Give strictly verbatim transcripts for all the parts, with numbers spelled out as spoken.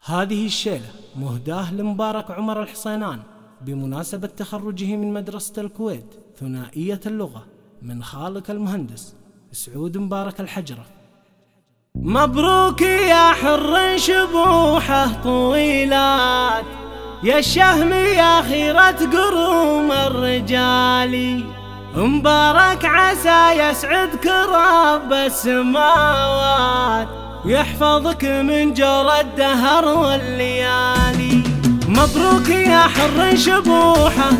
هذه الشيلة مهداة لمبارك عمر الحصينان بمناسبة تخرجه من مدرسة الكويت ثنائية اللغة من خالق المهندس سعود مبارك الحجرة. مبروك يا حر شبوحه طويلات، يا الشهم يا خيرة قروم الرجال، مبارك عسى يسعدك رب السماوات ويحفظك من جور الدهر والليالي. مبروك يا حر شبوحه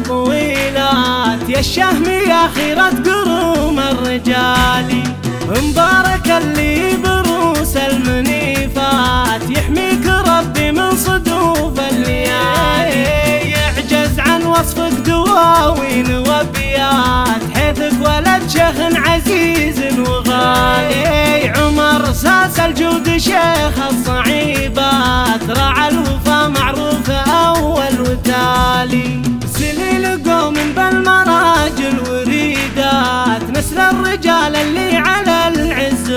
طويلات، يا الشهم يا خيرة قروم الرجال، مبارك اللي بروس المنيفات يحميك ربي من صدوف الليالي. يعجز عن وصفك دواوين وابيات، حيثك ولد شيخ عزيز وغالي. عمر ساس الجود شيخ الصعيبات، راعى الوفا معروف اول وتالي. سليل قوم بالمراجل وريدات، مثل الرجال اللي على العز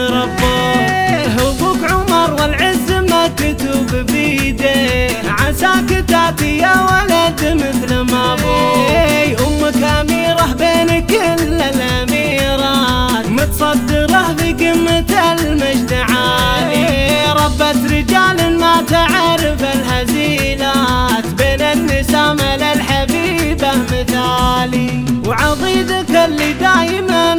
ربوه. ابوك عمر والعز مكتوب بيديه، عساك تاتي يا ولد مثل ما ابوه. امك اميره بين كل الاميرات، متصدره بقمه المجد عالي. ربت رجال ما تعرف الهزيلات، بين النساء مل الحبيبه مثالي. وعضيدك اللي دايما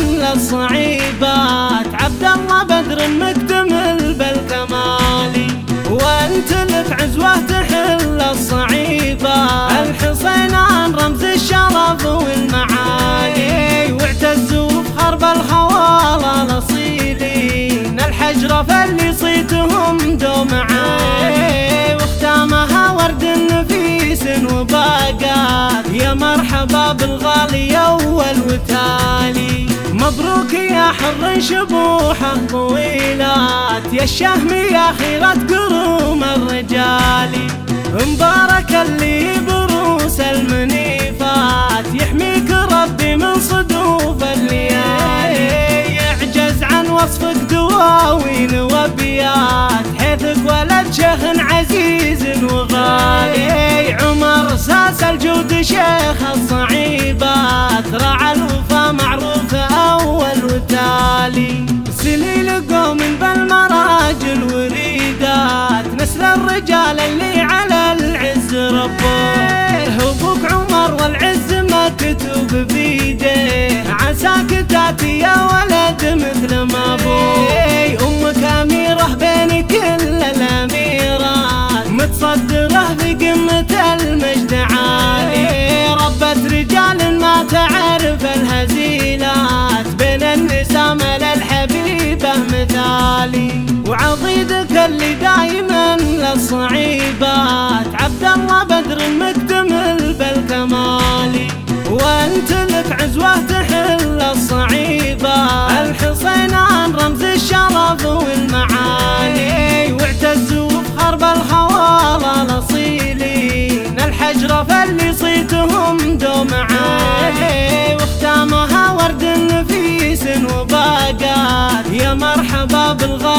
للصعيبات، عبد الله بدر مكتمل بالكمالي. وانت لك عزوه تحل الصعيبات، الحصينان رمز الشرف والمعالي. واعتزوا بخرب بالخوال الاصيلين، الحجره فاللي صيتهم دوم عالي. واختامها ورد نفيس وباقات، يا مرحبا بالغالي اول وتالي. مبروك يا حر شبوحه طويلات، يا الشهم يا خيرة قروم الرجال، مبارك اللي بروس المنيفات يحميك ربي من صدوف الليالي. يعجز عن وصفك دواوين وابيات، حيثك ولد شيخ عزيز وغالي. عمر ساس الجود شيخ الصعيبات، راعى الوفا معروف اول وتالي. سليل قوم بالمراجل وريدات، مثل الرجال اللي على العز ربوه. ابوك عمر والعز مكتوب بيديه، عساك تاتي يا ولد مثل ما ابوه. امك اميره بين كل الاميرات، متصدره بقمه المجد عالي. ربت رجال ما تعرف الهزيلات، بين النساء مل الحبيبه مثالي. وعضيدك اللي دايما للصعيبات، عبد الله بدر مكتمل بالكمالي. وانت لك عزوه تحل الصعيبات، الحصينان رمز الشرف والمعالي. واعتزوا بخرب الخوال الاصيلين، الحجره فاللي صيتهم دوم عالي. واختامها ورد نفيس وباقات، يا مرحبا بالغالي